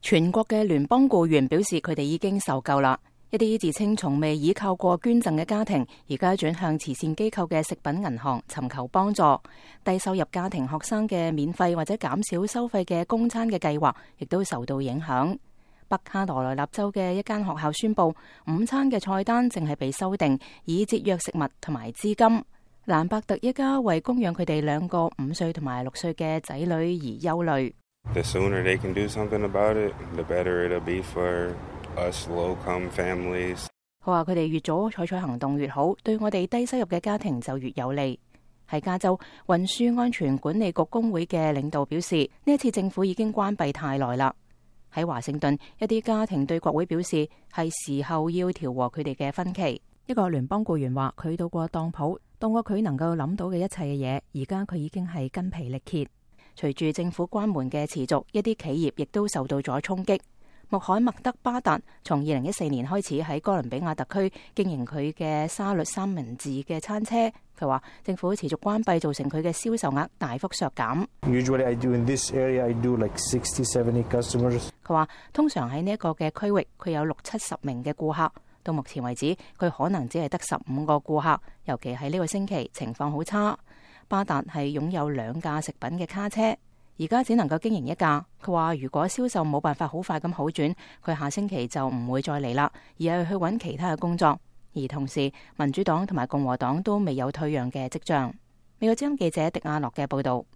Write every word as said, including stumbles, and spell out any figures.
全國嘅聯邦僱員表示，佢哋已經受夠啦。一啲自稱從未依靠過捐贈嘅家庭，而家轉向慈善機構嘅食品銀行尋求幫助。低收入家庭學生嘅免費或者減少收費嘅供餐嘅計劃，亦都受到影響。北卡羅來納州嘅一間學校宣布，午餐嘅菜單正係被修訂，以節約食物同埋資金。蘭伯特一家為供養佢哋兩個五歲同埋六歲嘅仔女而憂慮。 The sooner they can do something about it, the better it'll be for us low-income families. 佢話佢哋越早採取行動越好，對我哋低收入嘅家庭就越有利。喺加州運輸安全管理局工會嘅領導表示，呢一次政府已經關閉太耐啦。喺華盛頓，一啲家庭對國會表示係時候要調和佢哋嘅分歧。一個聯邦僱員話：佢到過當鋪，當過佢能夠諗到嘅一切嘅嘢，而家佢已經係筋疲力竭。隨住政府關門嘅持續，一啲企業亦都受到咗衝擊。穆罕默德巴達從二零一四年開始喺哥倫比亞特區經營佢嘅沙律三文治嘅餐車。佢話政府持續關閉造成佢嘅銷售額大幅削減。 Usually I do in this area, I do like sixty, seventy customers. 佢話通常喺呢一個嘅區域，佢有六七十名嘅顧客。到目前為止，佢可能只係得十五個顧客，尤其係呢個星期情況好差。巴達係擁有兩架食品嘅卡車。而家只能夠經營一架。佢話如果銷售冇辦法好快咁好轉，佢下星期就唔會再嚟啦，而係去揾其他嘅工作。而同時，民主黨同埋共和黨都未有退讓嘅跡象。美國之音記者狄亞諾嘅報道。